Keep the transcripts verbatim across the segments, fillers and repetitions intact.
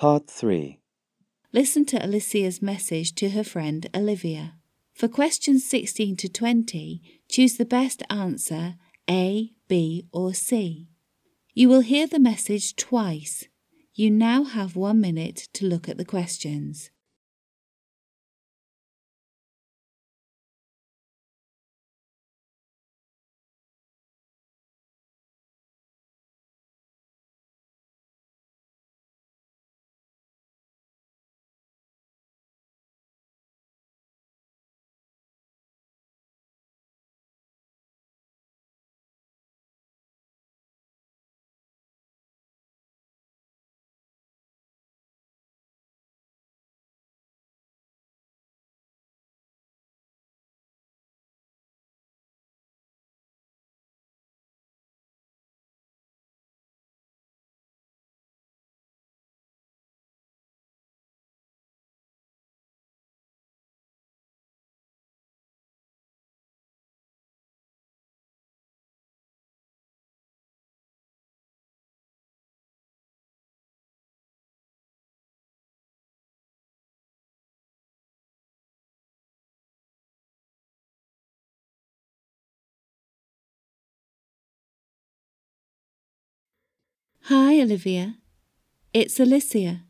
Part three. Listen to Alicia's message to her friend Olivia. For questions sixteen to twenty, choose the best answer A, B or C. You will hear the message twice. You now have one minute to look at the questions. Hi, Olivia. It's Alicia.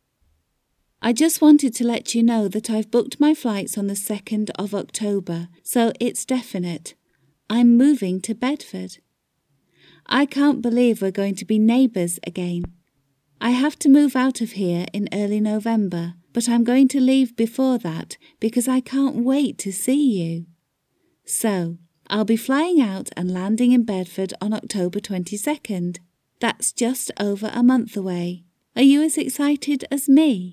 I just wanted to let you know that I've booked my flights on the second of October, so it's definite. I'm moving to Bedford. I can't believe we're going to be neighbours again. I have to move out of here in early November, but I'm going to leave before that because I can't wait to see you. So, I'll be flying out and landing in Bedford on October twenty-second. That's just over a month away. Are you as excited as me?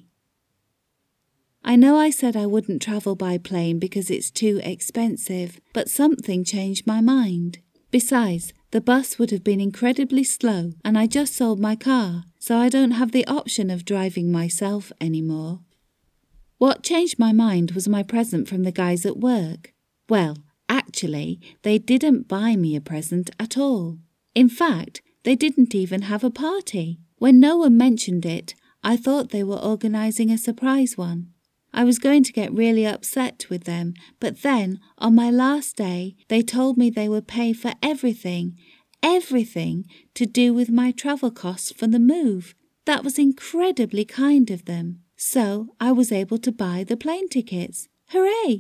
I know I said I wouldn't travel by plane because it's too expensive, but something changed my mind. Besides, the bus would have been incredibly slow, and I just sold my car, so I don't have the option of driving myself anymore. What changed my mind was my present from the guys at work. Well, actually, they didn't buy me a present at all. In fact, they didn't even have a party. When no one mentioned it, I thought they were organising a surprise one. I was going to get really upset with them, but then, on my last day, they told me they would pay for everything, everything to do with my travel costs for the move. That was incredibly kind of them. So I was able to buy the plane tickets. Hooray!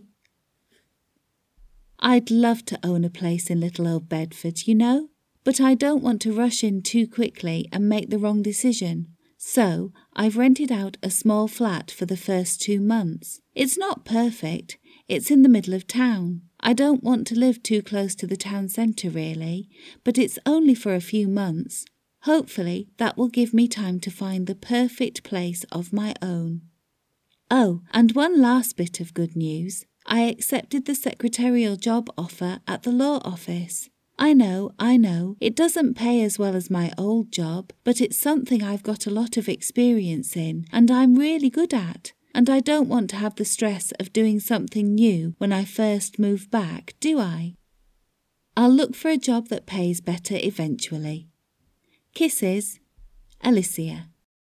I'd love to own a place in little old Bedford, you know. But I don't want to rush in too quickly and make the wrong decision. So, I've rented out a small flat for the first two months. It's not perfect. It's in the middle of town. I don't want to live too close to the town centre really, but it's only for a few months. Hopefully, that will give me time to find the perfect place of my own. Oh, and one last bit of good news. I accepted the secretarial job offer at the law office. I know, I know, it doesn't pay as well as my old job, but it's something I've got a lot of experience in, and I'm really good at. And I don't want to have the stress of doing something new when I first move back, do I? I'll look for a job that pays better eventually. Kisses, Alicia.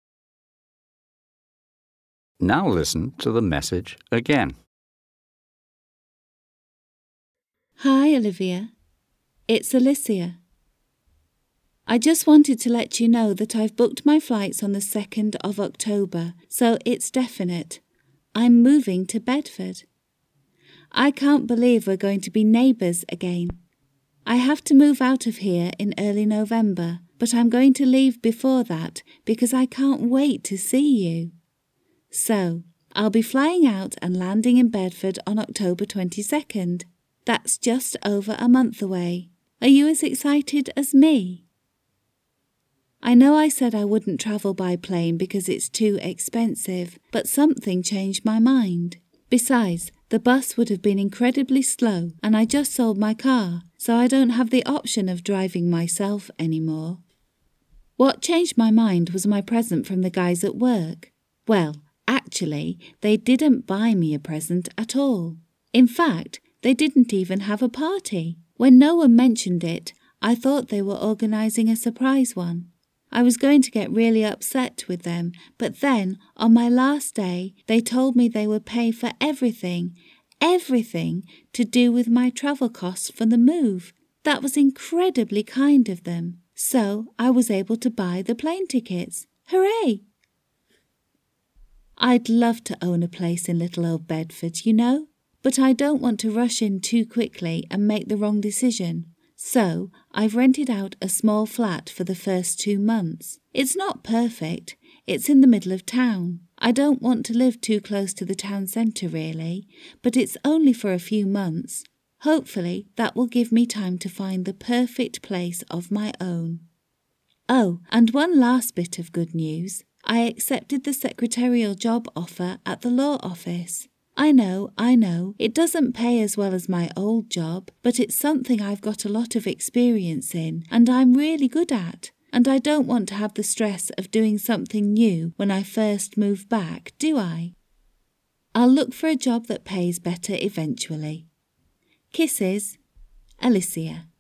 Now listen to the message again. Hi, Olivia. It's Alicia. I just wanted to let you know that I've booked my flights on the second of October, so it's definite. I'm moving to Bedford. I can't believe we're going to be neighbours again. I have to move out of here in early November, but I'm going to leave before that because I can't wait to see you. So, I'll be flying out and landing in Bedford on October twenty-second. That's just over a month away. Are you as excited as me? I know I said I wouldn't travel by plane because it's too expensive, but something changed my mind. Besides, the bus would have been incredibly slow, and I just sold my car, so I don't have the option of driving myself anymore. What changed my mind was my present from the guys at work. Well, actually, they didn't buy me a present at all. In fact, they didn't even have a party. When no one mentioned it, I thought they were organising a surprise one. I was going to get really upset with them, but then, on my last day, they told me they would pay for everything, everything to do with my travel costs for the move. That was incredibly kind of them. So I was able to buy the plane tickets. Hooray! I'd love to own a place in little old Bedford, you know, but I don't want to rush in too quickly and make the wrong decision. So I've rented out a small flat for the first two months. It's not perfect. It's in the middle of town. I don't want to live too close to the town centre really, but it's only for a few months. Hopefully that will give me time to find the perfect place of my own. Oh, and one last bit of good news. I accepted the secretarial job offer at the law office. I know, I know, it doesn't pay as well as my old job, but it's something I've got a lot of experience in and I'm really good at. And I don't want to have the stress of doing something new when I first move back, do I? I'll look for a job that pays better eventually. Kisses, Alicia.